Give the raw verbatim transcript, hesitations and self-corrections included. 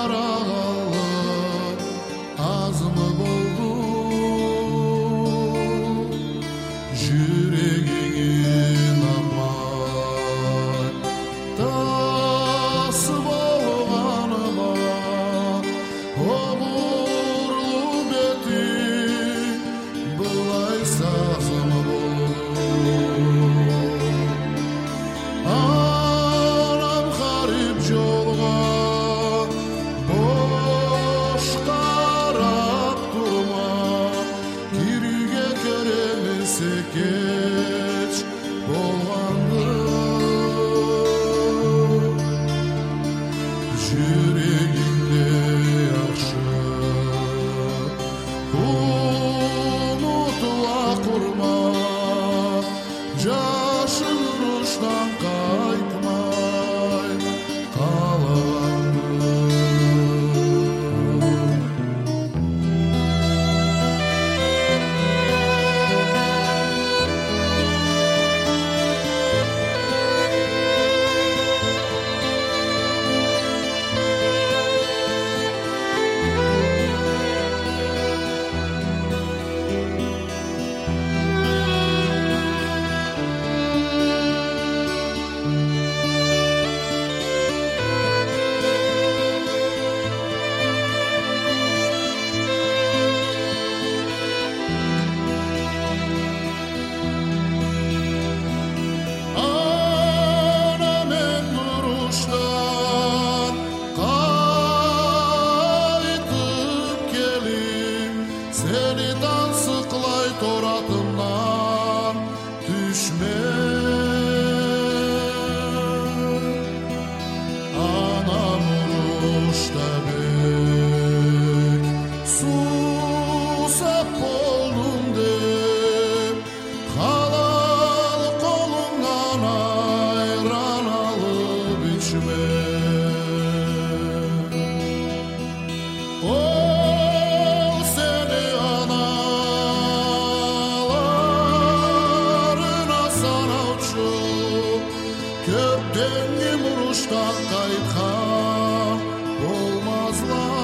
карагалы азмы болду жүрегиңин амай тасы болгоныма обурлуу бетиң былай сазым болду анам карип жолго бош карап турма кирге керемесе кеч болгонду жүрегиңде жакшы унутула курма жашың уруштан кайтмай калганды Seni tansıklay toratımdan düşme Anam uruşta bek susap oldum dep halal kolundan ayran alıp içme Köpten muruştan kaytkan olmazlar